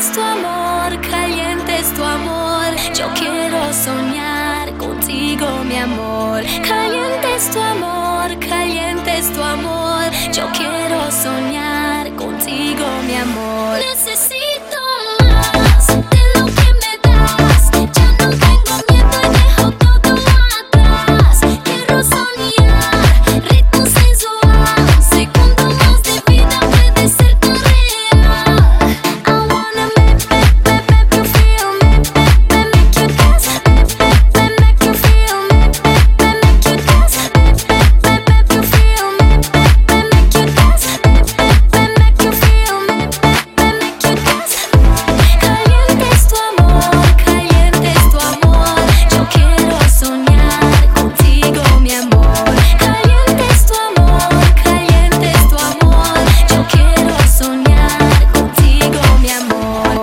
es tu amor, caliente es tu amor. Yo quiero soñar contigo, mi amor. Caliente es tu amor, caliente es tu amor. Yo quiero soñar contigo, mi amor. Necesito más de lo que me das. Ya no tengo miedo y dejo todo atrás. Quiero soñar, ritmo sensual. Un segundo más de vida puede ser tan real. I wanna make you feel me, make you dance, make you feel me, make you dance, make you feel me, make you dance, make you feel me, make you dance. Caliente es tu amor, caliente es tu amor. Yo quiero soñar contigo, mi amor. Caliente es tu amor, caliente es tu amor. Yo quiero soñar contigo, mi amor.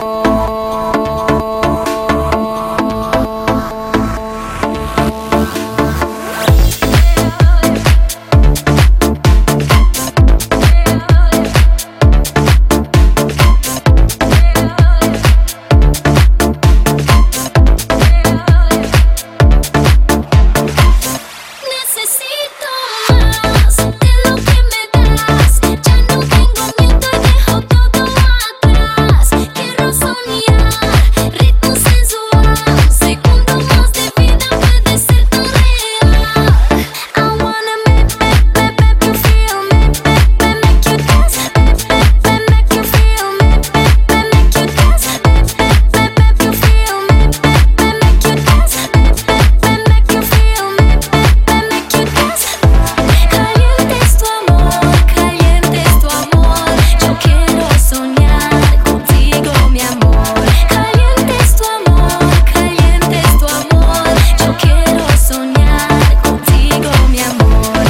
Necesito más de lo que me das. Ya no tengo miedo y dejo todo atrás. Quiero soñar, ritmo sensual. Un segundo más de vida puede ser tan real. I wanna make you feel me, make you dance, make you feel me, make you dance, make you feel me, make you dance, make you feel me, make you dance. Caliente es tu amor, caliente es tu amor. Yo quiero soñar contigo, mi amor. Caliente es tu amor, caliente es tu amor. Yo quiero soñar contigo, mi amor.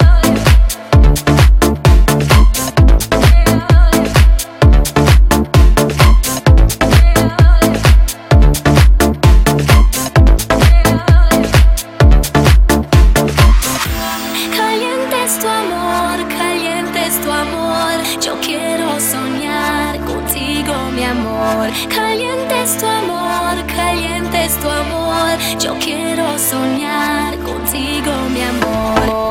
Caliente es tu amor, caliente es tu amor. Yo quiero soñar contigo, mi amor. Caliente es tu amor, caliente es tu amor. Yo quiero soñar contigo, mi amor.